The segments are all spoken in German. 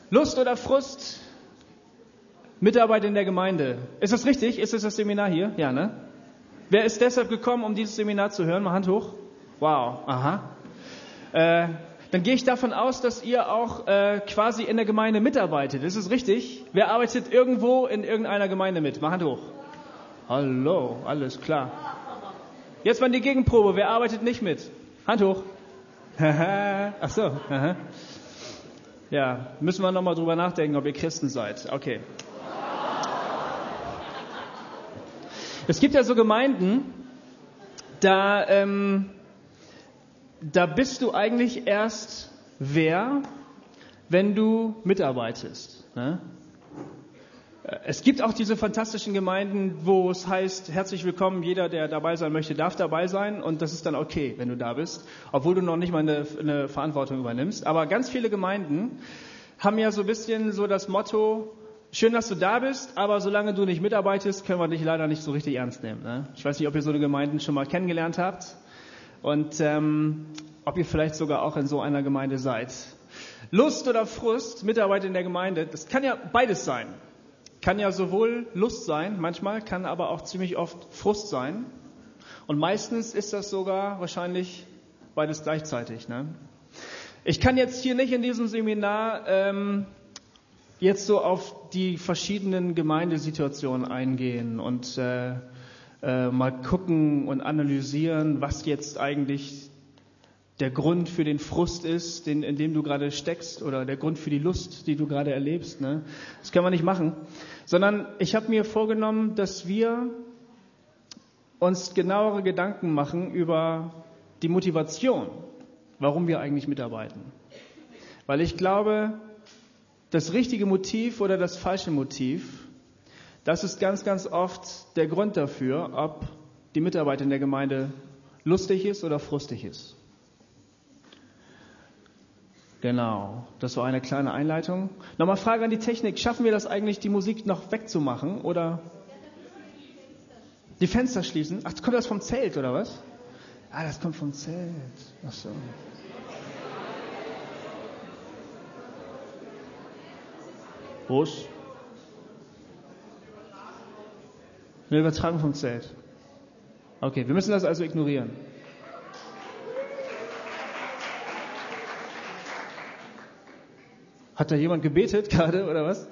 Lust oder Frust, Mitarbeit in der Gemeinde. Ist das richtig? Ist das Seminar hier? Ja, ne? Wer ist deshalb gekommen, um dieses Seminar zu hören? Mal Hand hoch. Wow, aha. Dann gehe ich davon aus, dass ihr auch quasi in der Gemeinde mitarbeitet. Ist es richtig? Wer arbeitet irgendwo in irgendeiner Gemeinde mit? Mal Hand hoch. Hallo, alles klar. Jetzt mal die Gegenprobe. Wer arbeitet nicht mit? Hand hoch. Ach so. Aha. Ja, müssen wir nochmal drüber nachdenken, ob ihr Christen seid. Okay. Es gibt ja so Gemeinden, da bist du eigentlich erst wer, wenn du mitarbeitest. Ne? Es gibt auch diese fantastischen Gemeinden, wo es heißt, herzlich willkommen, jeder, der dabei sein möchte, darf dabei sein und das ist dann okay, wenn du da bist, obwohl du noch nicht mal eine Verantwortung übernimmst. Aber ganz viele Gemeinden haben ja so ein bisschen so das Motto, schön, dass du da bist, aber solange du nicht mitarbeitest, können wir dich leider nicht so richtig ernst nehmen. Ne? Ich weiß nicht, ob ihr so eine Gemeinden schon mal kennengelernt habt und ob ihr vielleicht sogar auch in so einer Gemeinde seid. Lust oder Frust, Mitarbeit in der Gemeinde, das kann ja beides sein. Kann ja sowohl Lust sein, manchmal kann aber auch ziemlich oft Frust sein. Und meistens ist das sogar wahrscheinlich beides gleichzeitig. Ne? Ich kann jetzt hier nicht in diesem Seminar jetzt so auf die verschiedenen Gemeindesituationen eingehen und mal gucken und analysieren, was jetzt eigentlich der Grund für den Frust ist, in dem du gerade steckst, oder der Grund für die Lust, die du gerade erlebst. Ne? Das können wir nicht machen. Sondern ich habe mir vorgenommen, dass wir uns genauere Gedanken machen über die Motivation, warum wir eigentlich mitarbeiten. Weil ich glaube, das richtige Motiv oder das falsche Motiv, das ist ganz, ganz oft der Grund dafür, ob die Mitarbeit in der Gemeinde lustig ist oder frustig ist. Genau, das war eine kleine Einleitung. Nochmal Frage an die Technik, schaffen wir das eigentlich, die Musik noch wegzumachen oder die Fenster schließen? Ach, kommt das vom Zelt oder was? Ah, das kommt vom Zelt. Ach so. Groß. Eine Übertragung vom Zelt. Okay, wir müssen das also ignorieren. Hat da jemand gebetet gerade oder was?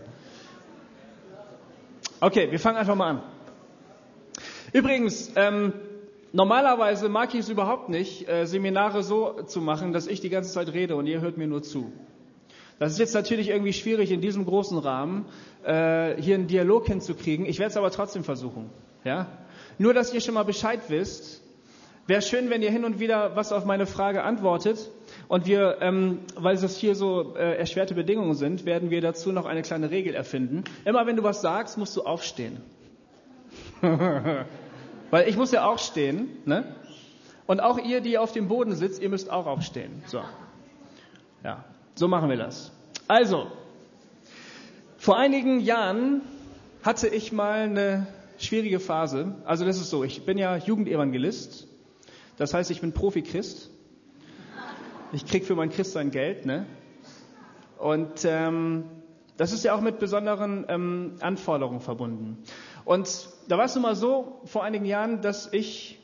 Okay, wir fangen einfach mal an. Übrigens, normalerweise mag ich es überhaupt nicht, Seminare so zu machen, dass ich die ganze Zeit rede und ihr hört mir nur zu. Das ist jetzt natürlich irgendwie schwierig, in diesem großen Rahmen hier einen Dialog hinzukriegen. Ich werde es aber trotzdem versuchen. Ja? Nur, dass ihr schon mal Bescheid wisst. Wäre schön, wenn ihr hin und wieder was auf meine Frage antwortet. Und wir, weil es hier so erschwerte Bedingungen sind, werden wir dazu noch eine kleine Regel erfinden. Immer wenn du was sagst, musst du aufstehen. Weil ich muss ja auch stehen. Ne? Und auch ihr, die auf dem Boden sitzt, ihr müsst auch aufstehen. So. Ja. So machen wir das. Also, vor einigen Jahren hatte ich mal eine schwierige Phase. Also das ist so, ich bin ja Jugendevangelist. Das heißt, ich bin Profi-Christ. Ich krieg für mein Christsein Geld. Ne? Und das ist ja auch mit besonderen Anforderungen verbunden. Und da war es nun mal so, vor einigen Jahren, dass ich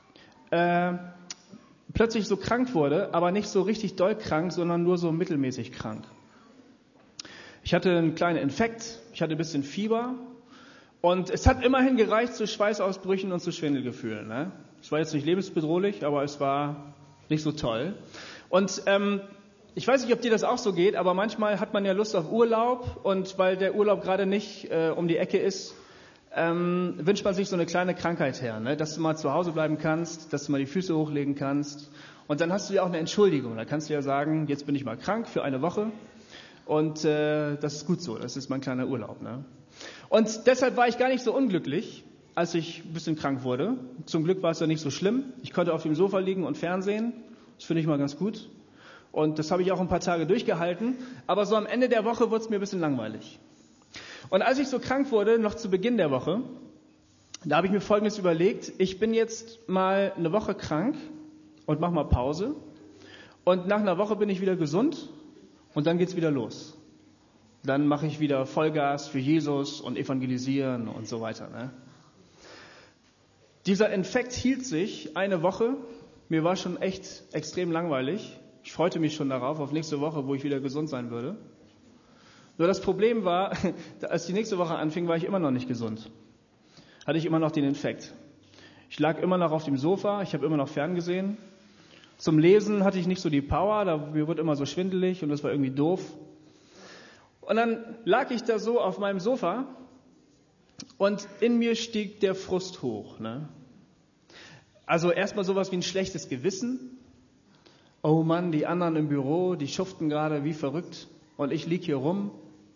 plötzlich so krank wurde, aber nicht so richtig doll krank, sondern nur so mittelmäßig krank. Ich hatte einen kleinen Infekt, ich hatte ein bisschen Fieber und es hat immerhin gereicht zu Schweißausbrüchen und zu Schwindelgefühlen. Ne? Es war jetzt nicht lebensbedrohlich, aber es war nicht so toll. Und ich weiß nicht, ob dir das auch so geht, aber manchmal hat man ja Lust auf Urlaub und weil der Urlaub gerade nicht um die Ecke ist, wünscht man sich so eine kleine Krankheit her, ne? Dass du mal zu Hause bleiben kannst, dass du mal die Füße hochlegen kannst und dann hast du ja auch eine Entschuldigung. Da kannst du ja sagen, jetzt bin ich mal krank für eine Woche und das ist gut so, das ist mein kleiner Urlaub. Ne? Und deshalb war ich gar nicht so unglücklich, als ich ein bisschen krank wurde. Zum Glück war es ja nicht so schlimm. Ich konnte auf dem Sofa liegen und fernsehen, das finde ich mal ganz gut. Und das habe ich auch ein paar Tage durchgehalten, aber so am Ende der Woche wurde es mir ein bisschen langweilig. Und als ich so krank wurde, noch zu Beginn der Woche, da habe ich mir Folgendes überlegt. Ich bin jetzt mal eine Woche krank und mache mal Pause. Und nach einer Woche bin ich wieder gesund und dann geht's wieder los. Dann mache ich wieder Vollgas für Jesus und evangelisieren und so weiter. Ne? Dieser Infekt hielt sich eine Woche. Mir war schon echt extrem langweilig. Ich freute mich schon darauf, auf nächste Woche, wo ich wieder gesund sein würde. Nur das Problem war, als die nächste Woche anfing, war ich immer noch nicht gesund. Hatte ich immer noch den Infekt. Ich lag immer noch auf dem Sofa, ich habe immer noch ferngesehen. Zum Lesen hatte ich nicht so die Power, mir wurde immer so schwindelig und das war irgendwie doof. Und dann lag ich da so auf meinem Sofa und in mir stieg der Frust hoch. Ne? Also erstmal sowas wie ein schlechtes Gewissen. Oh Mann, die anderen im Büro, die schuften gerade wie verrückt und ich lieg hier rum.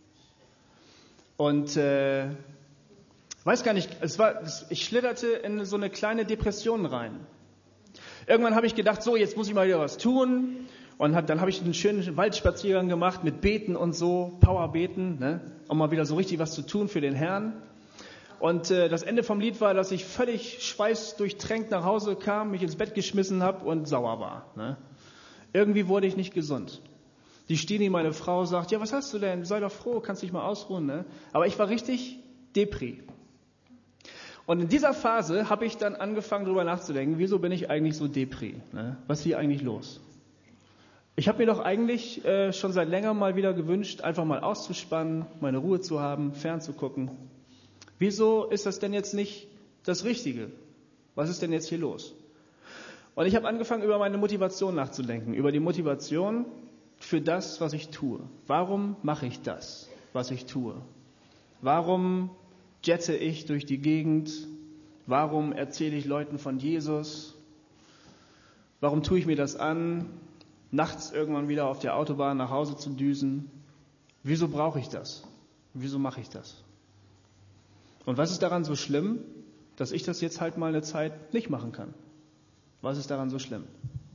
Und weiß gar nicht, ich schlitterte in so eine kleine Depression rein. Irgendwann habe ich gedacht, so, jetzt muss ich mal wieder was tun. Und dann habe ich einen schönen Waldspaziergang gemacht mit Beten und so, Powerbeten, ne, um mal wieder so richtig was zu tun für den Herrn. Und das Ende vom Lied war, dass ich völlig schweißdurchtränkt nach Hause kam, mich ins Bett geschmissen habe und sauer war. Ne. Irgendwie wurde ich nicht gesund. Die Stini, meine Frau, sagt, ja, was hast du denn? Sei doch froh, kannst dich mal ausruhen. Ne? Aber ich war richtig Depri. Und in dieser Phase habe ich dann angefangen, darüber nachzudenken, wieso bin ich eigentlich so Depri? Ne? Was ist hier eigentlich los? Ich habe mir doch eigentlich schon seit längerem mal wieder gewünscht, einfach mal auszuspannen, meine Ruhe zu haben, fernzugucken. Wieso ist das denn jetzt nicht das Richtige? Was ist denn jetzt hier los? Und ich habe angefangen, über meine Motivation nachzudenken, über die Motivation für das, was ich tue. Warum mache ich das, was ich tue? Warum jette ich durch die Gegend? Warum erzähle ich Leuten von Jesus? Warum tue ich mir das an, nachts irgendwann wieder auf der Autobahn nach Hause zu düsen? Wieso brauche ich das? Wieso mache ich das? Und was ist daran so schlimm, dass ich das jetzt halt mal eine Zeit nicht machen kann? Was ist daran so schlimm?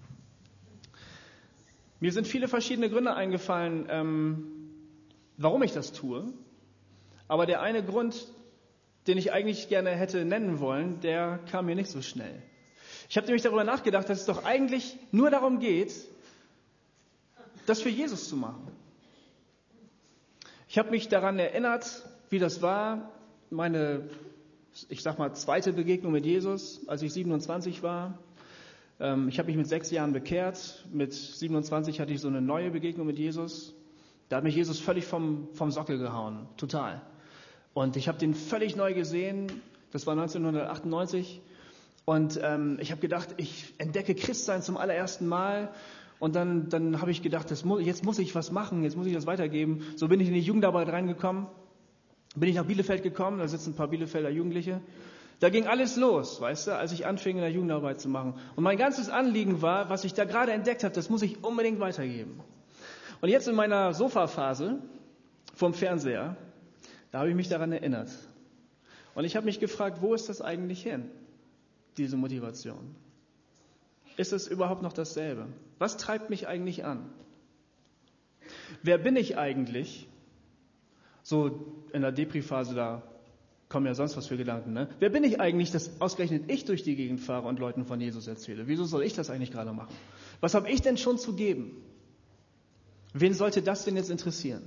Mir sind viele verschiedene Gründe eingefallen, warum ich das tue. Aber der eine Grund, den ich eigentlich gerne hätte nennen wollen, der kam mir nicht so schnell. Ich habe nämlich darüber nachgedacht, dass es doch eigentlich nur darum geht, das für Jesus zu machen. Ich habe mich daran erinnert, wie das war, meine, ich sag mal, zweite Begegnung mit Jesus, als ich 27 war. Ich habe mich mit 6 Jahren bekehrt. Mit 27 hatte ich so eine neue Begegnung mit Jesus. Da hat mich Jesus völlig vom Sockel gehauen, total. Und ich habe den völlig neu gesehen. Das war 1998. Und ich habe gedacht, ich entdecke Christsein zum allerersten Mal. Und dann habe ich gedacht, jetzt muss ich was machen, jetzt muss ich das weitergeben. So bin ich in die Jugendarbeit reingekommen. Bin ich nach Bielefeld gekommen, da sitzen ein paar Bielefelder Jugendliche. Da ging alles los, weißt du, als ich anfing, in der Jugendarbeit zu machen. Und mein ganzes Anliegen war, was ich da gerade entdeckt habe, das muss ich unbedingt weitergeben. Und jetzt in meiner Sofaphase vom Fernseher, da habe ich mich daran erinnert. Und ich habe mich gefragt, wo ist das eigentlich hin, diese Motivation? Ist es überhaupt noch dasselbe? Was treibt mich eigentlich an? Wer bin ich eigentlich? So in der Depri-Phase, da kommen ja sonst was für Gedanken. Ne? Wer bin ich eigentlich, dass ausgerechnet ich durch die Gegend fahre und Leuten von Jesus erzähle? Wieso soll ich das eigentlich gerade machen? Was habe ich denn schon zu geben? Wen sollte das denn jetzt interessieren?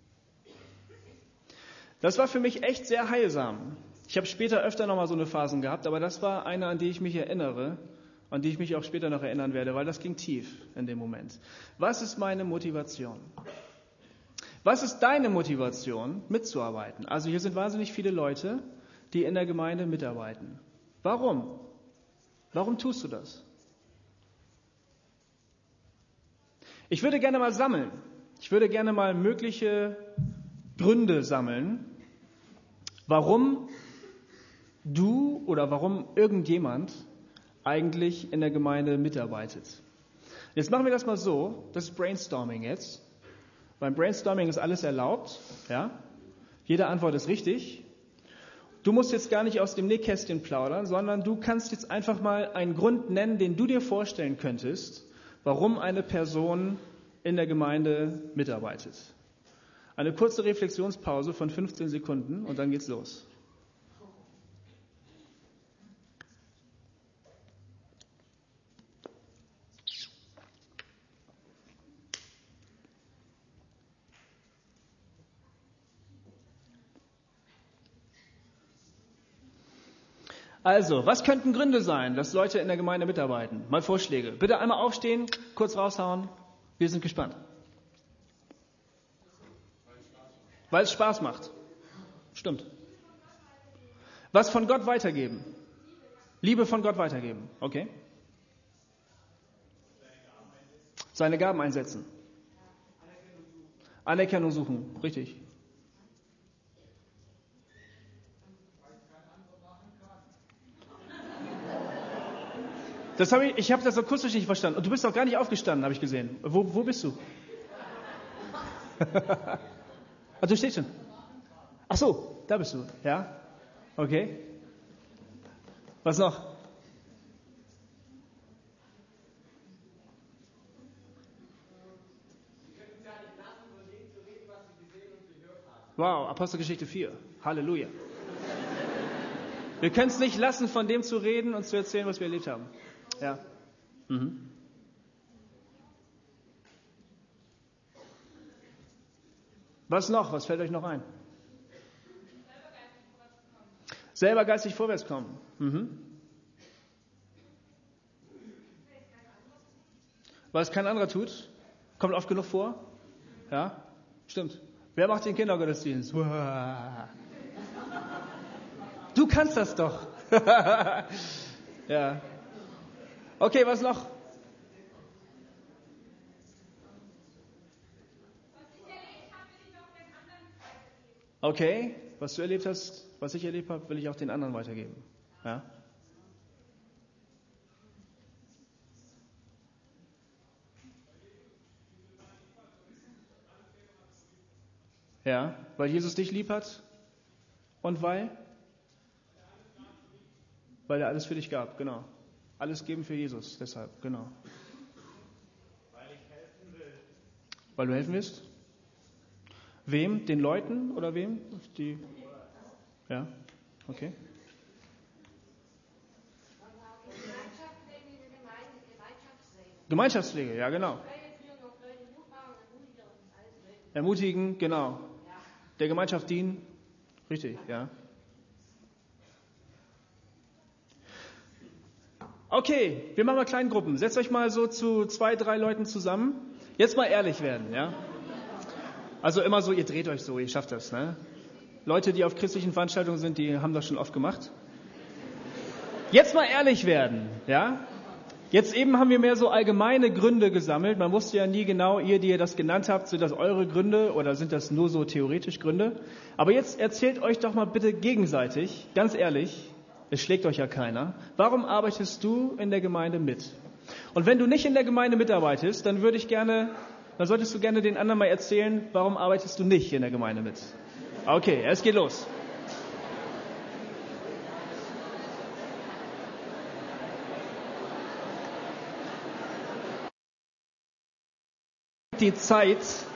Das war für mich echt sehr heilsam. Ich habe später öfter nochmal so eine Phasen gehabt, aber das war eine, an die ich mich erinnere, an die ich mich auch später noch erinnern werde, weil das ging tief in dem Moment. Was ist meine Motivation? Was ist deine Motivation, mitzuarbeiten? Also hier sind wahnsinnig viele Leute, die in der Gemeinde mitarbeiten. Warum? Warum tust du das? Ich würde gerne mal sammeln. Ich würde gerne mal mögliche Gründe sammeln, warum du oder warum irgendjemand eigentlich in der Gemeinde mitarbeitet. Jetzt machen wir das mal so, das ist Brainstorming jetzt. Beim Brainstorming ist alles erlaubt, ja? Jede Antwort ist richtig. Du musst jetzt gar nicht aus dem Nähkästchen plaudern, sondern du kannst jetzt einfach mal einen Grund nennen, den du dir vorstellen könntest, warum eine Person in der Gemeinde mitarbeitet. Eine kurze Reflexionspause von 15 Sekunden und dann geht's los. Also, was könnten Gründe sein, dass Leute in der Gemeinde mitarbeiten? Mal Vorschläge. Bitte einmal aufstehen, kurz raushauen. Wir sind gespannt. Weil es Spaß macht. Stimmt. Was von Gott weitergeben? Liebe von Gott weitergeben. Okay. Seine Gaben einsetzen. Anerkennung suchen. Richtig. Ich habe das akustisch nicht verstanden. Und du bist auch gar nicht aufgestanden, habe ich gesehen. Wo bist du? Ah, du stehst schon. Ach so, da bist du. Ja? Okay. Was noch? Wow, Apostelgeschichte 4. Halleluja. Wir können es nicht lassen, von dem zu reden und zu erzählen, was wir erlebt haben. Ja. Mhm. Was noch? Was fällt euch noch ein? Selber geistig vorwärts kommen. Mhm. Weil es kein anderer tut. Kommt oft genug vor. Ja, stimmt. Wer macht den Kindergottesdienst? Du kannst das doch. Ja. Okay, was noch? Okay, was du erlebt hast, was ich erlebt habe, will ich auch den anderen weitergeben. Ja? Ja, weil Jesus dich lieb hat und weil er alles für dich gab, genau. Alles geben für Jesus, deshalb, genau. Weil ich helfen will. Weil du helfen willst? Wem? Den Leuten oder wem? Ja, okay. Gemeinschaftspflege, ja genau. Ermutigen, genau. Der Gemeinschaft dienen, richtig, ja. Okay, wir machen mal Kleingruppen. Setzt euch mal so zu 2, 3 Leuten zusammen. Jetzt mal ehrlich werden, ja. Also immer so, ihr dreht euch so, ihr schafft das, ne? Leute, die auf christlichen Veranstaltungen sind, die haben das schon oft gemacht. Jetzt mal ehrlich werden, ja. Jetzt eben haben wir mehr so allgemeine Gründe gesammelt. Man wusste ja nie genau, die ihr das genannt habt, sind das eure Gründe oder sind das nur so theoretisch Gründe? Aber jetzt erzählt euch doch mal bitte gegenseitig, ganz ehrlich, es schlägt euch ja keiner, warum arbeitest du in der Gemeinde mit? Und wenn du nicht in der Gemeinde mitarbeitest, dann solltest du gerne den anderen mal erzählen, warum arbeitest du nicht in der Gemeinde mit? Okay, es geht los. Die Zeit.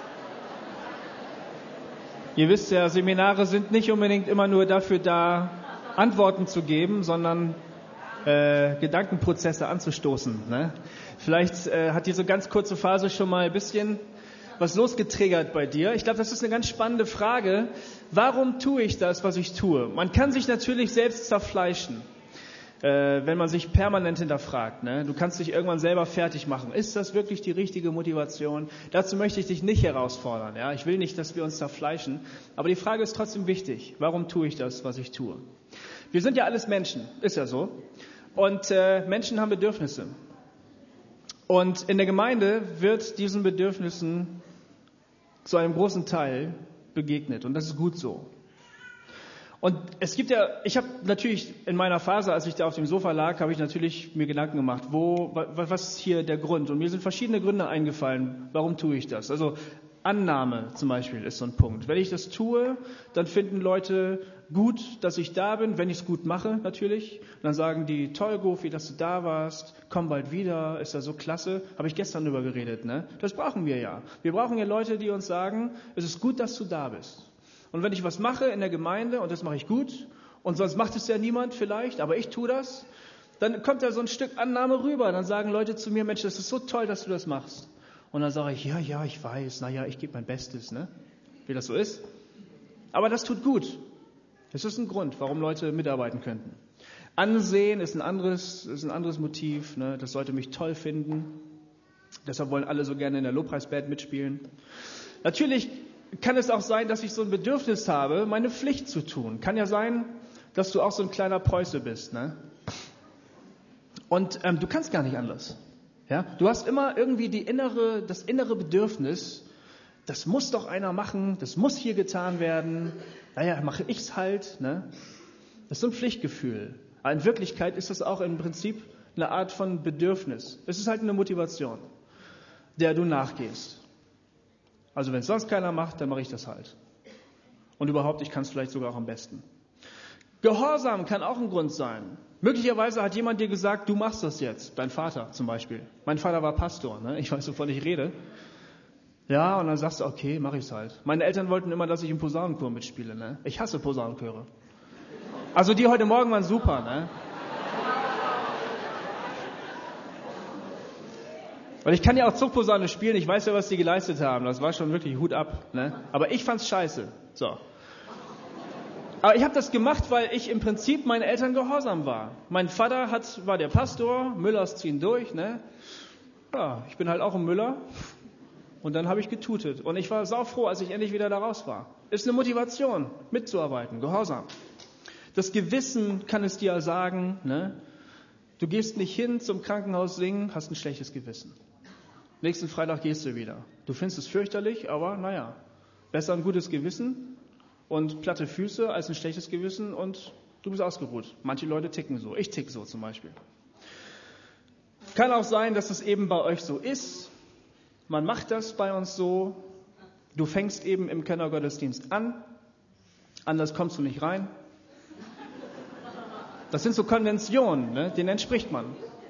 Ihr wisst ja, Seminare sind nicht unbedingt immer nur dafür da, Antworten zu geben, sondern Gedankenprozesse anzustoßen. Ne? Vielleicht hat diese ganz kurze Phase schon mal ein bisschen was losgetriggert bei dir. Ich glaube, das ist eine ganz spannende Frage. Warum tue ich das, was ich tue? Man kann sich natürlich selbst zerfleischen, wenn man sich permanent hinterfragt. Ne? Du kannst dich irgendwann selber fertig machen. Ist das wirklich die richtige Motivation? Dazu möchte ich dich nicht herausfordern. Ja? Ich will nicht, dass wir uns zerfleischen. Aber die Frage ist trotzdem wichtig. Warum tue ich das, was ich tue? Wir sind ja alles Menschen. Ist ja so. Und Menschen haben Bedürfnisse. Und in der Gemeinde wird diesen Bedürfnissen zu einem großen Teil begegnet. Und das ist gut so. Und es gibt ja, ich habe natürlich in meiner Phase, als ich da auf dem Sofa lag, habe ich natürlich mir Gedanken gemacht, was ist hier der Grund? Und mir sind verschiedene Gründe eingefallen, warum tue ich das? Also Annahme zum Beispiel ist so ein Punkt. Wenn ich das tue, dann finden Leute gut, dass ich da bin, wenn ich es gut mache natürlich. Und dann sagen die, toll Gofi, dass du da warst, komm bald wieder, ist ja so klasse. Habe ich gestern drüber geredet, ne? Das brauchen wir ja. Wir brauchen ja Leute, die uns sagen, es ist gut, dass du da bist. Und wenn ich was mache in der Gemeinde und das mache ich gut und sonst macht es ja niemand vielleicht, aber ich tue das, dann kommt da so ein Stück Annahme rüber. Dann sagen Leute zu mir, Mensch, das ist so toll, dass du das machst. Und dann sage ich, ja, ich weiß, ich gebe mein Bestes, ne? Wie das so ist. Aber das tut gut. Das ist ein Grund, warum Leute mitarbeiten könnten. Ansehen ist ein anderes Motiv. Ne? Das sollte mich toll finden. Deshalb wollen alle so gerne in der Lobpreisband mitspielen. Natürlich kann es auch sein, dass ich so ein Bedürfnis habe, meine Pflicht zu tun. Kann ja sein, dass du auch so ein kleiner Preuße bist. Ne? Und du kannst gar nicht anders. Ja? Du hast immer irgendwie das innere Bedürfnis, das muss doch einer machen, das muss hier getan werden. Naja, mache ich's halt. Ne? Das ist so ein Pflichtgefühl. Aber in Wirklichkeit ist das auch im Prinzip eine Art von Bedürfnis. Es ist halt eine Motivation, der du nachgehst. Also wenn es sonst keiner macht, dann mache ich das halt. Und überhaupt, ich kann es vielleicht sogar auch am besten. Gehorsam kann auch ein Grund sein. Möglicherweise hat jemand dir gesagt, du machst das jetzt. Dein Vater zum Beispiel. Mein Vater war Pastor, ne? Ich weiß, wovon ich rede. Ja, und dann sagst du, okay, mache ich es halt. Meine Eltern wollten immer, dass ich im Posaunenchor mitspiele. Ne? Ich hasse Posaunenchöre. Also die heute Morgen waren super. Ne? Und ich kann ja auch Zugposaune spielen. Ich weiß ja, was die geleistet haben. Das war schon wirklich Hut ab. Ne? Aber ich fand's scheiße. So. Aber ich habe das gemacht, weil ich im Prinzip meinen Eltern gehorsam war. Mein Vater war der Pastor. Müllers ziehen durch. Ne? Ja, ich bin halt auch ein Müller. Und dann habe ich getutet. Und ich war saufroh, als ich endlich wieder da raus war. Ist eine Motivation, mitzuarbeiten, Gehorsam. Das Gewissen kann es dir sagen, ne? Du gehst nicht hin zum Krankenhaus singen, hast ein schlechtes Gewissen. Nächsten Freitag gehst du wieder. Du findest es fürchterlich, aber naja, besser ein gutes Gewissen und platte Füße als ein schlechtes Gewissen und du bist ausgeruht. Manche Leute ticken so. Ich tick so zum Beispiel. Kann auch sein, dass es eben bei euch so ist. Man macht das bei uns so, du fängst eben im Kennergottesdienst an, anders kommst du nicht rein. Das sind so Konventionen, ne? Denen entspricht man.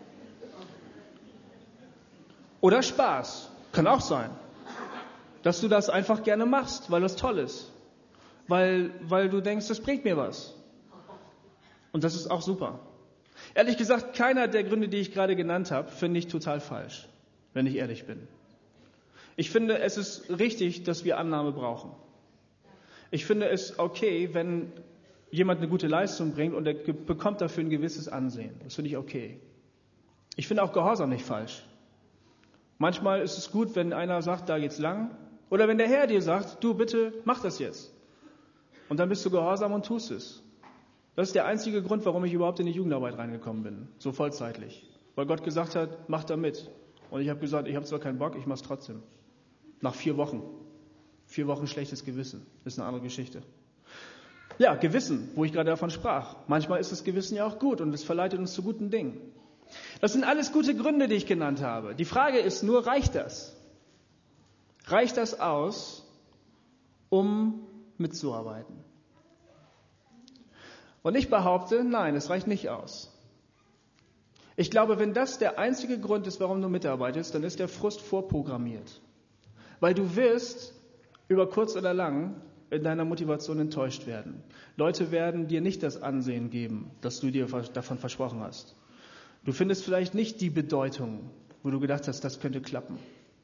Oder Spaß, kann auch sein, dass du das einfach gerne machst, weil das toll ist, weil du denkst, das bringt mir was. Und das ist auch super. Ehrlich gesagt, keiner der Gründe, die ich gerade genannt habe, finde ich total falsch, wenn ich ehrlich bin. Ich finde, es ist richtig, dass wir Annahme brauchen. Ich finde es okay, wenn jemand eine gute Leistung bringt und er bekommt dafür ein gewisses Ansehen. Das finde ich okay. Ich finde auch Gehorsam nicht falsch. Manchmal ist es gut, wenn einer sagt, da geht's lang. Oder wenn der Herr dir sagt, du bitte, mach das jetzt. Und dann bist du gehorsam und tust es. Das ist der einzige Grund, warum ich überhaupt in die Jugendarbeit reingekommen bin. So vollzeitlich. Weil Gott gesagt hat, mach da mit. Und ich habe gesagt, ich habe zwar keinen Bock, ich mach's trotzdem. Nach 4 Wochen. 4 Wochen schlechtes Gewissen. Das ist eine andere Geschichte. Ja, Gewissen, wo ich gerade davon sprach. Manchmal ist das Gewissen ja auch gut und es verleitet uns zu guten Dingen. Das sind alles gute Gründe, die ich genannt habe. Die Frage ist nur, reicht das? Reicht das aus, um mitzuarbeiten? Und ich behaupte, nein, es reicht nicht aus. Ich glaube, wenn das der einzige Grund ist, warum du mitarbeitest, dann ist der Frust vorprogrammiert. Weil du wirst über kurz oder lang in deiner Motivation enttäuscht werden. Leute werden dir nicht das Ansehen geben, das du dir davon versprochen hast. Du findest vielleicht nicht die Bedeutung, wo du gedacht hast, das könnte klappen.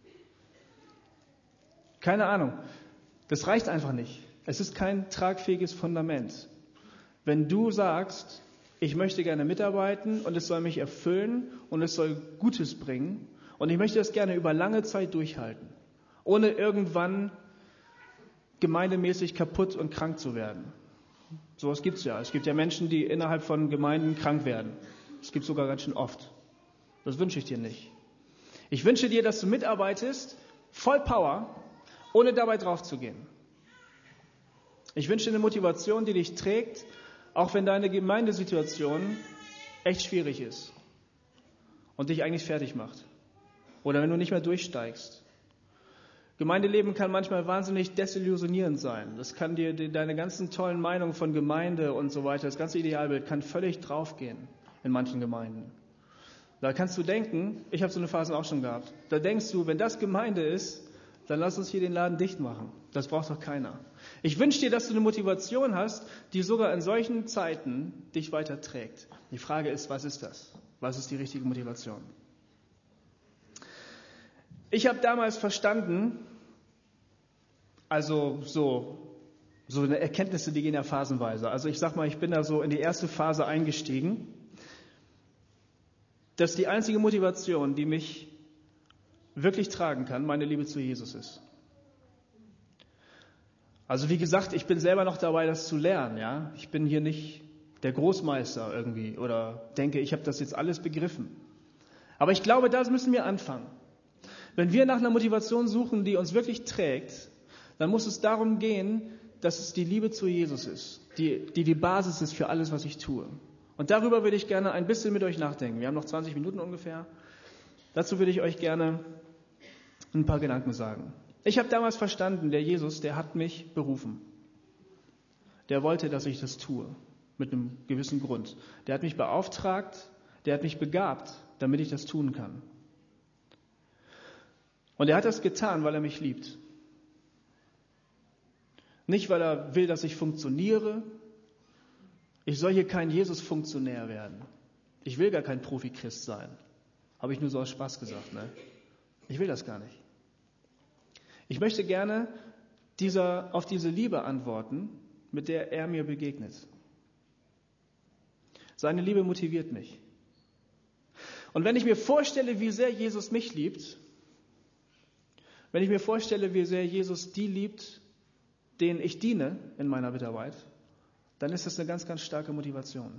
Keine Ahnung. Das reicht einfach nicht. Es ist kein tragfähiges Fundament. Wenn du sagst, ich möchte gerne mitarbeiten und es soll mich erfüllen und es soll Gutes bringen und ich möchte das gerne über lange Zeit durchhalten, ohne irgendwann gemeindemäßig kaputt und krank zu werden. Sowas gibt's ja. Es gibt ja Menschen, die innerhalb von Gemeinden krank werden. Es gibt sogar ganz schön oft. Das wünsche ich dir nicht. Ich wünsche dir, dass du mitarbeitest, voll Power, ohne dabei drauf zu gehen. Ich wünsche dir eine Motivation, die dich trägt, auch wenn deine Gemeindesituation echt schwierig ist und dich eigentlich fertig macht. Oder wenn du nicht mehr durchsteigst. Gemeindeleben kann manchmal wahnsinnig desillusionierend sein. Das kann dir deine ganzen tollen Meinungen von Gemeinde und so weiter, das ganze Idealbild kann völlig draufgehen in manchen Gemeinden. Da kannst du denken, ich habe so eine Phase auch schon gehabt, da denkst du, wenn das Gemeinde ist, dann lass uns hier den Laden dicht machen. Das braucht doch keiner. Ich wünsche dir, dass du eine Motivation hast, die sogar in solchen Zeiten dich weiter trägt. Die Frage ist, was ist das? Was ist die richtige Motivation? Ich habe damals verstanden, also so So eine Erkenntnisse, die gehen ja phasenweise. Also ich sag mal, ich bin da so in die erste Phase eingestiegen, dass die einzige Motivation, die mich wirklich tragen kann, meine Liebe zu Jesus ist. Also wie gesagt, ich bin selber noch dabei, das zu lernen. Ja? Ich bin hier nicht der Großmeister irgendwie oder denke, ich habe das jetzt alles begriffen. Aber ich glaube, da müssen wir anfangen. Wenn wir nach einer Motivation suchen, die uns wirklich trägt, dann muss es darum gehen, dass es die Liebe zu Jesus ist, die Basis ist für alles, was ich tue. Und darüber würde ich gerne ein bisschen mit euch nachdenken. Wir haben noch 20 Minuten ungefähr. Dazu würde ich euch gerne ein paar Gedanken sagen. Ich habe damals verstanden, der Jesus, der hat mich berufen. Der wollte, dass ich das tue, mit einem gewissen Grund. Der hat mich beauftragt, der hat mich begabt, damit ich das tun kann. Und er hat das getan, weil er mich liebt. Nicht, weil er will, dass ich funktioniere. Ich soll hier kein Jesus-Funktionär werden. Ich will gar kein Profi-Christ sein. Habe ich nur so aus Spaß gesagt, ne? Ich will das gar nicht. Ich möchte gerne auf diese Liebe antworten, mit der er mir begegnet. Seine Liebe motiviert mich. Und wenn ich mir vorstelle, wie sehr Jesus mich liebt, wenn ich mir vorstelle, wie sehr Jesus die liebt, denen ich diene in meiner Mitarbeit, dann ist das eine ganz, ganz starke Motivation.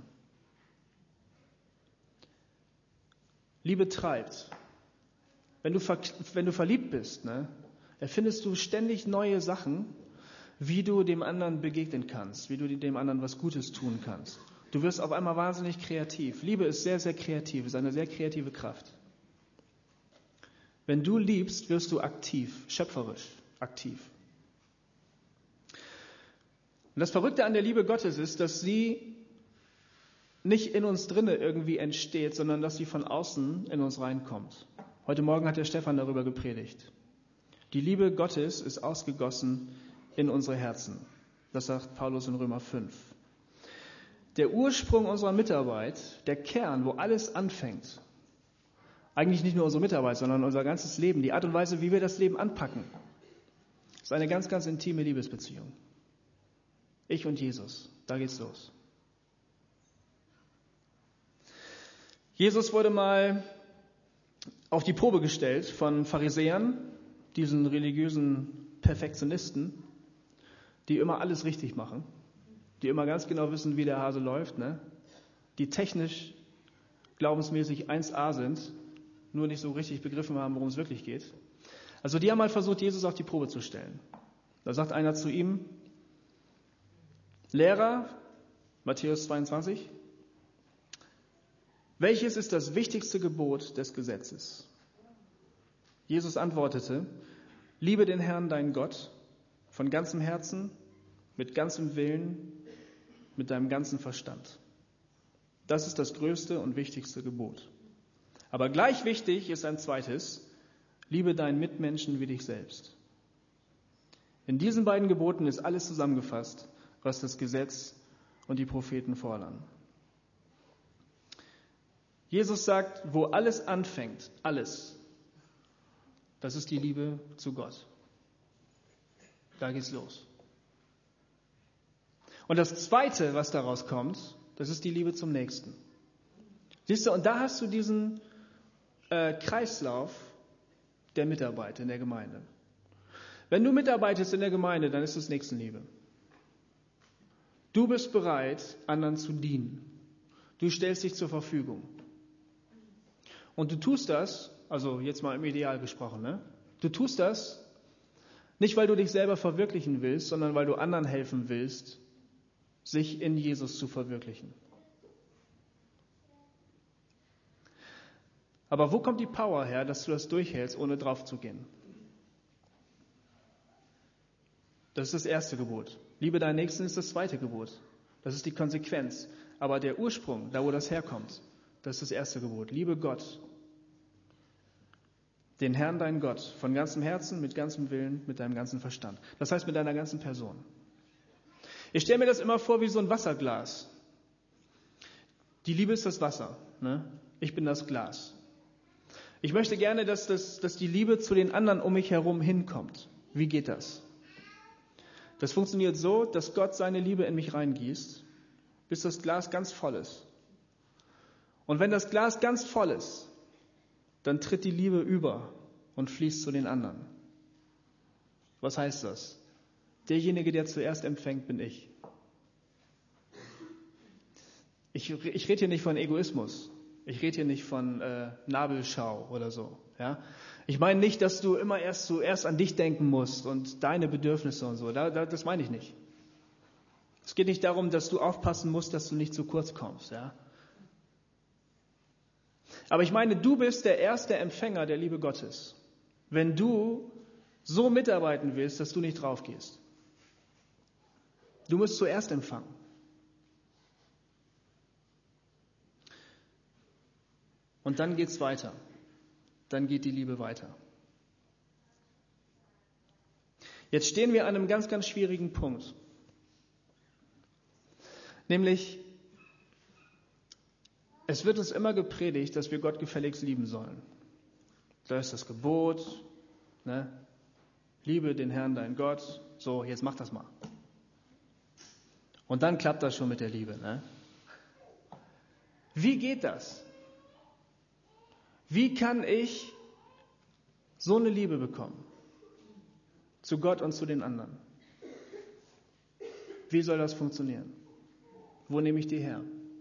Liebe treibt. Wenn du verliebt bist, ne, erfindest du ständig neue Sachen, wie du dem anderen begegnen kannst, wie du dem anderen was Gutes tun kannst. Du wirst auf einmal wahnsinnig kreativ. Liebe ist sehr, sehr kreativ, ist eine sehr kreative Kraft. Wenn du liebst, wirst du aktiv, schöpferisch aktiv. Und das Verrückte an der Liebe Gottes ist, dass sie nicht in uns drinne irgendwie entsteht, sondern dass sie von außen in uns reinkommt. Heute Morgen hat der Stefan darüber gepredigt. Die Liebe Gottes ist ausgegossen in unsere Herzen. Das sagt Paulus in Römer 5. Der Ursprung unserer Mitarbeit, der Kern, wo alles anfängt, eigentlich nicht nur unsere Mitarbeit, sondern unser ganzes Leben, die Art und Weise, wie wir das Leben anpacken, ist eine ganz, ganz intime Liebesbeziehung. Ich und Jesus, da geht's los. Jesus wurde mal auf die Probe gestellt von Pharisäern, diesen religiösen Perfektionisten, die immer alles richtig machen, die immer ganz genau wissen, wie der Hase läuft, ne? Die technisch, glaubensmäßig 1A sind, nur nicht so richtig begriffen haben, worum es wirklich geht. Also die haben mal versucht, Jesus auf die Probe zu stellen. Da sagt einer zu ihm, Lehrer, Matthäus 22, welches ist das wichtigste Gebot des Gesetzes? Jesus antwortete, liebe den Herrn, deinen Gott, von ganzem Herzen, mit ganzem Willen, mit deinem ganzen Verstand. Das ist das größte und wichtigste Gebot. Aber gleich wichtig ist ein zweites, liebe deinen Mitmenschen wie dich selbst. In diesen beiden Geboten ist alles zusammengefasst, was das Gesetz und die Propheten fordern. Jesus sagt, wo alles anfängt, alles, das ist die Liebe zu Gott. Da geht's los. Und das Zweite, was daraus kommt, das ist die Liebe zum Nächsten. Siehst du, und da hast du diesen Kreislauf der Mitarbeit in der Gemeinde. Wenn du mitarbeitest in der Gemeinde, dann ist es Nächstenliebe. Du bist bereit, anderen zu dienen. Du stellst dich zur Verfügung. Und du tust das, also jetzt mal im Ideal gesprochen, ne? Du tust das nicht, weil du dich selber verwirklichen willst, sondern weil du anderen helfen willst, sich in Jesus zu verwirklichen. Aber wo kommt die Power her, dass du das durchhältst, ohne drauf zu gehen? Das ist das erste Gebot. Liebe deinen Nächsten ist das zweite Gebot. Das ist die Konsequenz. Aber der Ursprung, da wo das herkommt, das ist das erste Gebot. Liebe Gott. Den Herrn, deinen Gott, von ganzem Herzen, mit ganzem Willen, mit deinem ganzen Verstand. Das heißt mit deiner ganzen Person. Ich stelle mir das immer vor wie so ein Wasserglas. Die Liebe ist das Wasser. Ne? Ich bin das Glas. Ich möchte gerne, dass die Liebe zu den anderen um mich herum hinkommt. Wie geht das? Das funktioniert so, dass Gott seine Liebe in mich reingießt, bis das Glas ganz voll ist. Und wenn das Glas ganz voll ist, dann tritt die Liebe über und fließt zu den anderen. Was heißt das? Derjenige, der zuerst empfängt, bin ich. Ich rede hier nicht von Egoismus. Ich rede hier nicht von Nabelschau oder so. Ja? Ich meine nicht, dass du immer zuerst an dich denken musst und deine Bedürfnisse und so. Das meine ich nicht. Es geht nicht darum, dass du aufpassen musst, dass du nicht zu kurz kommst. Ja? Aber ich meine, du bist der erste Empfänger der Liebe Gottes, wenn du so mitarbeiten willst, dass du nicht draufgehst. Du musst zuerst empfangen. Und dann geht's weiter. Dann geht die Liebe weiter. Jetzt stehen wir an einem ganz, ganz schwierigen Punkt. Nämlich, es wird uns immer gepredigt, dass wir Gott gefälligst lieben sollen. Da ist das Gebot, ne? Liebe den Herrn, dein Gott. So, jetzt mach das mal. Und dann klappt das schon mit der Liebe. Ne? Wie geht das? Wie kann ich so eine Liebe bekommen? Zu Gott und zu den anderen. Wie soll das funktionieren? Wo nehme ich die her?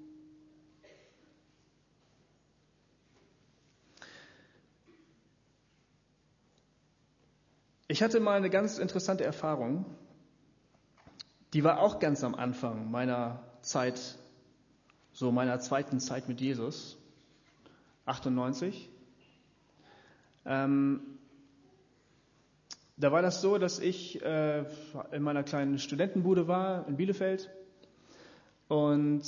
Ich hatte mal eine ganz interessante Erfahrung. Die war auch ganz am Anfang meiner Zeit, so meiner zweiten Zeit mit Jesus, 98. Da war das so, dass ich in meiner kleinen Studentenbude war in Bielefeld und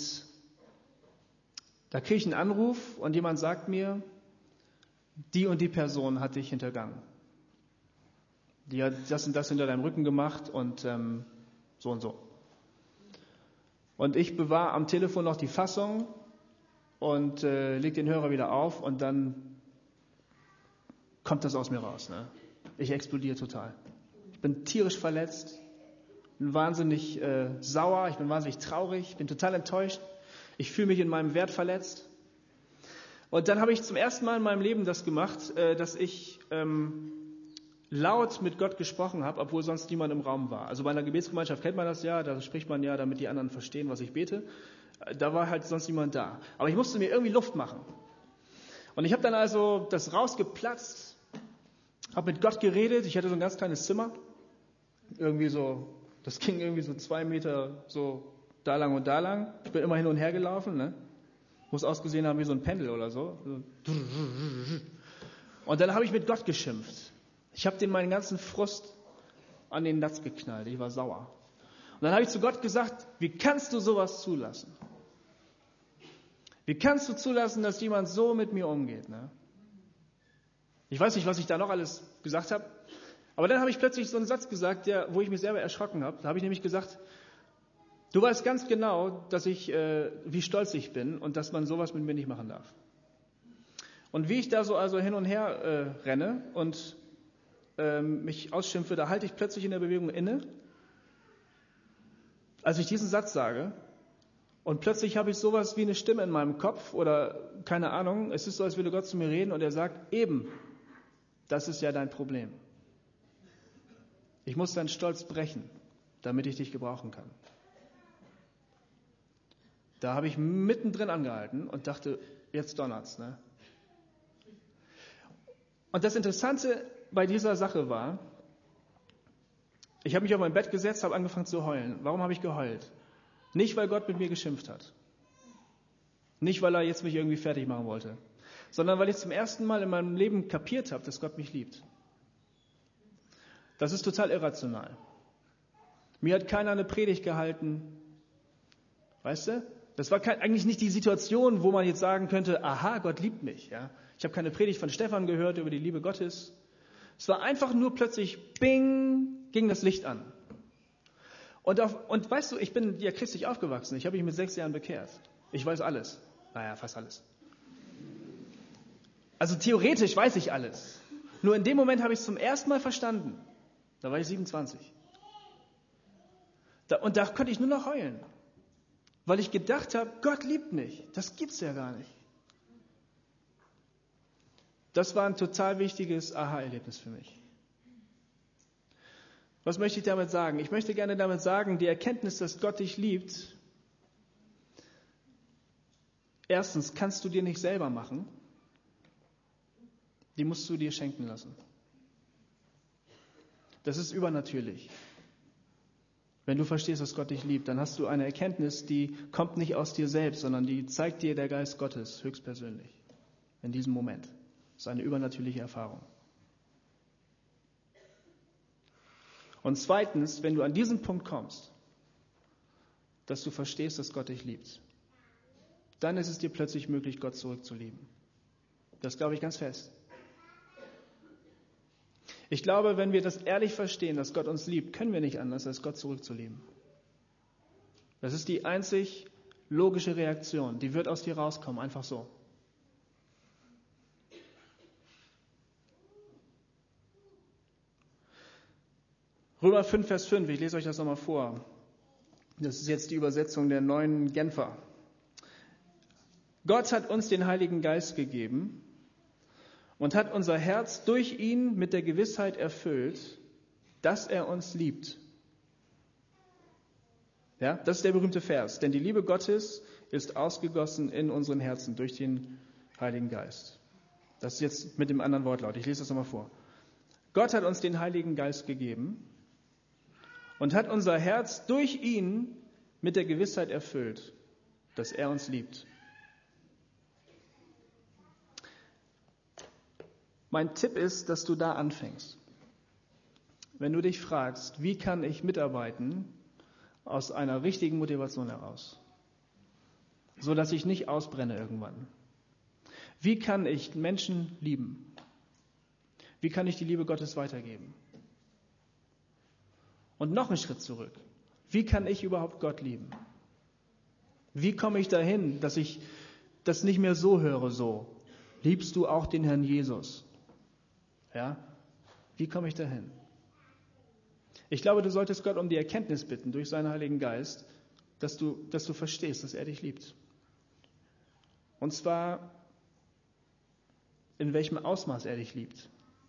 da kriege ich einen Anruf und jemand sagt mir, die und die Person hat dich hintergangen. Die hat das und das hinter deinem Rücken gemacht und so und so. Und ich bewahre am Telefon noch die Fassung und leg den Hörer wieder auf und dann kommt das aus mir raus. Ne? Ich explodiere total. Ich bin tierisch verletzt, bin wahnsinnig sauer, ich bin wahnsinnig traurig, bin total enttäuscht. Ich fühle mich in meinem Wert verletzt. Und dann habe ich zum ersten Mal in meinem Leben das gemacht, dass ich laut mit Gott gesprochen habe, obwohl sonst niemand im Raum war. Also bei einer Gebetsgemeinschaft kennt man das ja, da spricht man ja, damit die anderen verstehen, was ich bete. Da war halt sonst niemand da. Aber ich musste mir irgendwie Luft machen. Und ich habe dann also das rausgeplatzt, habe mit Gott geredet. Ich hatte so ein ganz kleines Zimmer. Irgendwie so, das ging irgendwie so 2 Meter so da lang und da lang. Ich bin immer hin und her gelaufen, ne? Muss ausgesehen haben wie so ein Pendel oder so. Und dann habe ich mit Gott geschimpft. Ich habe meinen ganzen Frust an den Latz geknallt. Ich war sauer. Und dann habe ich zu Gott gesagt, wie kannst du sowas zulassen? Wie kannst du zulassen, dass jemand so mit mir umgeht? Ne? Ich weiß nicht, was ich da noch alles gesagt habe. Aber dann habe ich plötzlich so einen Satz gesagt, wo ich mich selber erschrocken habe. Da habe ich nämlich gesagt, du weißt ganz genau, dass wie stolz ich bin und dass man sowas mit mir nicht machen darf. Und wie ich da so also hin und her renne und mich ausschimpfe, da halte ich plötzlich in der Bewegung inne, als ich diesen Satz sage. Und plötzlich habe ich sowas wie eine Stimme in meinem Kopf oder keine Ahnung. Es ist so, als würde Gott zu mir reden und er sagt, eben, das ist ja dein Problem. Ich muss deinen Stolz brechen, damit ich dich gebrauchen kann. Da habe ich mittendrin angehalten und dachte, jetzt donnert's, ne? Und das Interessante bei dieser Sache war, ich habe mich auf mein Bett gesetzt, habe angefangen zu heulen. Warum habe ich geheult? Nicht, weil Gott mit mir geschimpft hat. Nicht, weil er jetzt mich irgendwie fertig machen wollte. Sondern weil ich zum ersten Mal in meinem Leben kapiert habe, dass Gott mich liebt. Das ist total irrational. Mir hat keiner eine Predigt gehalten. Weißt du? Das war eigentlich nicht die Situation, wo man jetzt sagen könnte, aha, Gott liebt mich. Ja? Ich habe keine Predigt von Stefan gehört über die Liebe Gottes. Es war einfach nur plötzlich, bing, ging das Licht an. Und weißt du, ich bin ja christlich aufgewachsen. Ich habe mich mit 6 Jahren bekehrt. Ich weiß alles. Naja, fast alles. Also theoretisch weiß ich alles. Nur in dem Moment habe ich es zum ersten Mal verstanden. Da war ich 27. Und da konnte ich nur noch heulen, weil ich gedacht habe, Gott liebt mich. Das gibt's ja gar nicht. Das war ein total wichtiges Aha-Erlebnis für mich. Was möchte ich damit sagen? Ich möchte gerne damit sagen, die Erkenntnis, dass Gott dich liebt, erstens kannst du dir nicht selber machen, die musst du dir schenken lassen. Das ist übernatürlich. Wenn du verstehst, dass Gott dich liebt, dann hast du eine Erkenntnis, die kommt nicht aus dir selbst, sondern die zeigt dir der Geist Gottes höchstpersönlich in diesem Moment. Das ist eine übernatürliche Erfahrung. Und zweitens, wenn du an diesen Punkt kommst, dass du verstehst, dass Gott dich liebt, dann ist es dir plötzlich möglich, Gott zurückzulieben. Das glaube ich ganz fest. Ich glaube, wenn wir das ehrlich verstehen, dass Gott uns liebt, können wir nicht anders, als Gott zurückzulieben. Das ist die einzig logische Reaktion. Die wird aus dir rauskommen, einfach so. Römer 5, Vers 5, ich lese euch das nochmal vor. Das ist jetzt die Übersetzung der neuen Genfer. Gott hat uns den Heiligen Geist gegeben und hat unser Herz durch ihn mit der Gewissheit erfüllt, dass er uns liebt. Ja, das ist der berühmte Vers. Denn die Liebe Gottes ist ausgegossen in unseren Herzen durch den Heiligen Geist. Das ist jetzt mit dem anderen Wortlaut. Ich lese das nochmal vor. Gott hat uns den Heiligen Geist gegeben und hat unser Herz durch ihn mit der Gewissheit erfüllt, dass er uns liebt. Mein Tipp ist, dass du da anfängst. Wenn du dich fragst, wie kann ich mitarbeiten aus einer richtigen Motivation heraus, so dass ich nicht ausbrenne irgendwann. Wie kann ich Menschen lieben? Wie kann ich die Liebe Gottes weitergeben? Und noch einen Schritt zurück. Wie kann ich überhaupt Gott lieben? Wie komme ich dahin, dass ich das nicht mehr so höre, so? Liebst du auch den Herrn Jesus? Ja? Wie komme ich dahin? Ich glaube, du solltest Gott um die Erkenntnis bitten, durch seinen Heiligen Geist, dass du verstehst, dass er dich liebt. Und zwar, in welchem Ausmaß er dich liebt.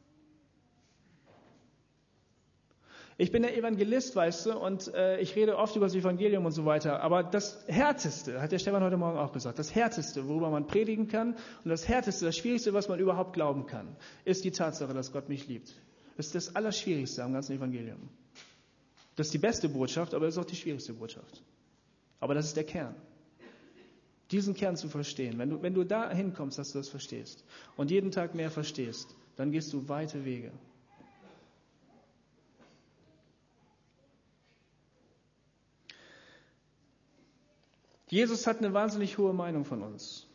Ich bin der Evangelist, weißt du, und ich rede oft über das Evangelium und so weiter, aber das Härteste, hat der Stefan heute Morgen auch gesagt, das Härteste, worüber man predigen kann und das Härteste, das Schwierigste, was man überhaupt glauben kann, ist die Tatsache, dass Gott mich liebt. Das ist das Allerschwierigste am ganzen Evangelium. Das ist die beste Botschaft, aber das ist auch die schwierigste Botschaft. Aber das ist der Kern. Diesen Kern zu verstehen. Wenn du da hinkommst, dass du das verstehst und jeden Tag mehr verstehst, dann gehst du weite Wege. Jesus hat eine wahnsinnig hohe Meinung von uns.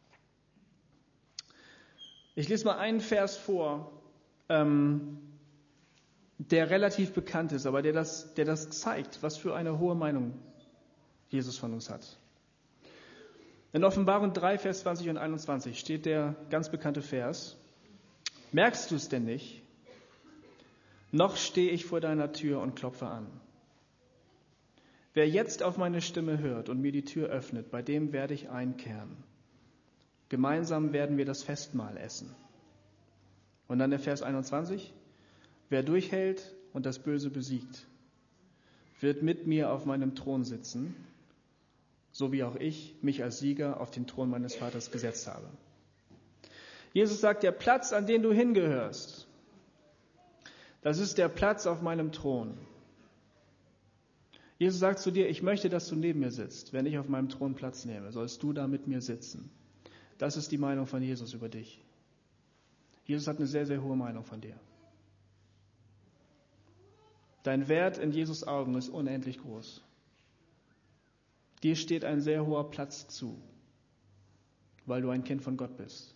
Ich lese mal einen Vers vor, der relativ bekannt ist, aber der das zeigt, was für eine hohe Meinung Jesus von uns hat. In Offenbarung 3, Vers 20 und 21 steht der ganz bekannte Vers. Merkst du es denn nicht? Noch stehe ich vor deiner Tür und klopfe an. Wer jetzt auf meine Stimme hört und mir die Tür öffnet, bei dem werde ich einkehren. Gemeinsam werden wir das Festmahl essen. Und dann der Vers 21. Wer durchhält und das Böse besiegt, wird mit mir auf meinem Thron sitzen, so wie auch ich mich als Sieger auf den Thron meines Vaters gesetzt habe. Jesus sagt, der Platz, an den du hingehörst, das ist der Platz auf meinem Thron. Jesus sagt zu dir, ich möchte, dass du neben mir sitzt. Wenn ich auf meinem Thron Platz nehme, sollst du da mit mir sitzen. Das ist die Meinung von Jesus über dich. Jesus hat eine sehr, sehr hohe Meinung von dir. Dein Wert in Jesus' Augen ist unendlich groß. Dir steht ein sehr hoher Platz zu, weil du ein Kind von Gott bist.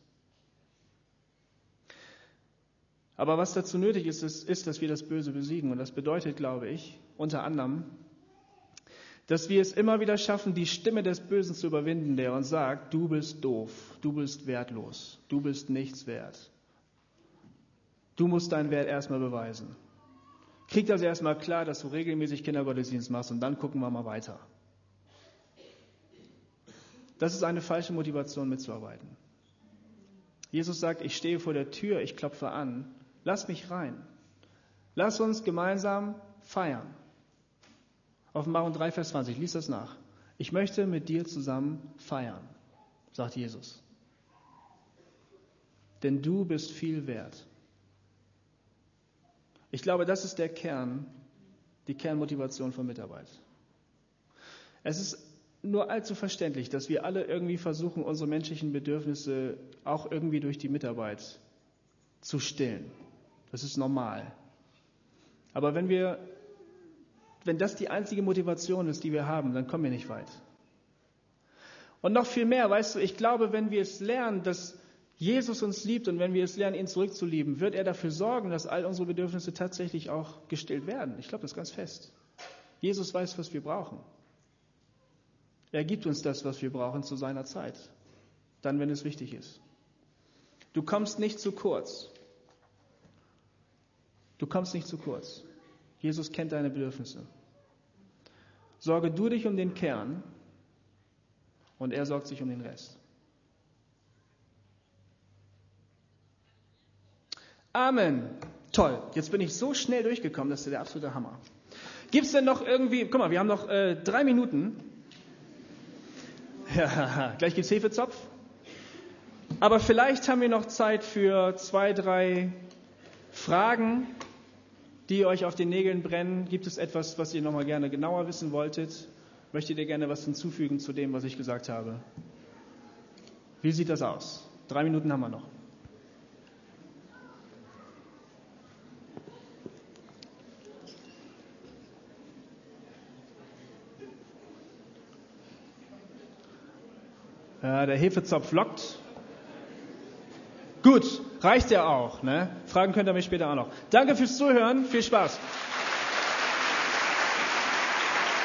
Aber was dazu nötig ist, dass wir das Böse besiegen. Und das bedeutet, glaube ich, unter anderem, dass wir es immer wieder schaffen, die Stimme des Bösen zu überwinden, der uns sagt, du bist doof, du bist wertlos, du bist nichts wert. Du musst deinen Wert erstmal beweisen. Krieg das erstmal klar, dass du regelmäßig Kindergottesdienst machst und dann gucken wir mal weiter. Das ist eine falsche Motivation, mitzuarbeiten. Jesus sagt, ich stehe vor der Tür, ich klopfe an. Lass mich rein. Lass uns gemeinsam feiern. Offenbarung 3, Vers 20, lies das nach. Ich möchte mit dir zusammen feiern, sagt Jesus. Denn du bist viel wert. Ich glaube, das ist der Kern, die Kernmotivation von Mitarbeit. Es ist nur allzu verständlich, dass wir alle irgendwie versuchen, unsere menschlichen Bedürfnisse auch irgendwie durch die Mitarbeit zu stillen. Das ist normal. Aber wenn das die einzige Motivation ist, die wir haben, dann kommen wir nicht weit. Und noch viel mehr, weißt du, ich glaube, wenn wir es lernen, dass Jesus uns liebt und wenn wir es lernen, ihn zurückzulieben, wird er dafür sorgen, dass all unsere Bedürfnisse tatsächlich auch gestillt werden. Ich glaube das ganz fest. Jesus weiß, was wir brauchen. Er gibt uns das, was wir brauchen, zu seiner Zeit. Dann, wenn es wichtig ist. Du kommst nicht zu kurz. Du kommst nicht zu kurz. Jesus kennt deine Bedürfnisse. Sorge du dich um den Kern und er sorgt sich um den Rest. Amen. Toll. Jetzt bin ich so schnell durchgekommen, das ist der absolute Hammer. Gibt es denn noch irgendwie, guck mal, wir haben noch 3 Minuten. Ja, gleich gibt's Hefezopf. Aber vielleicht haben wir noch Zeit für 2, 3 Fragen, die euch auf den Nägeln brennen. Gibt es etwas, was ihr nochmal gerne genauer wissen wolltet? Möchtet ihr gerne was hinzufügen zu dem, was ich gesagt habe? Wie sieht das aus? 3 Minuten haben wir noch. Ja, der Hefezopf lockt. Gut, reicht ja auch. Ne? Fragen könnt ihr mich später auch noch. Danke fürs Zuhören, viel Spaß.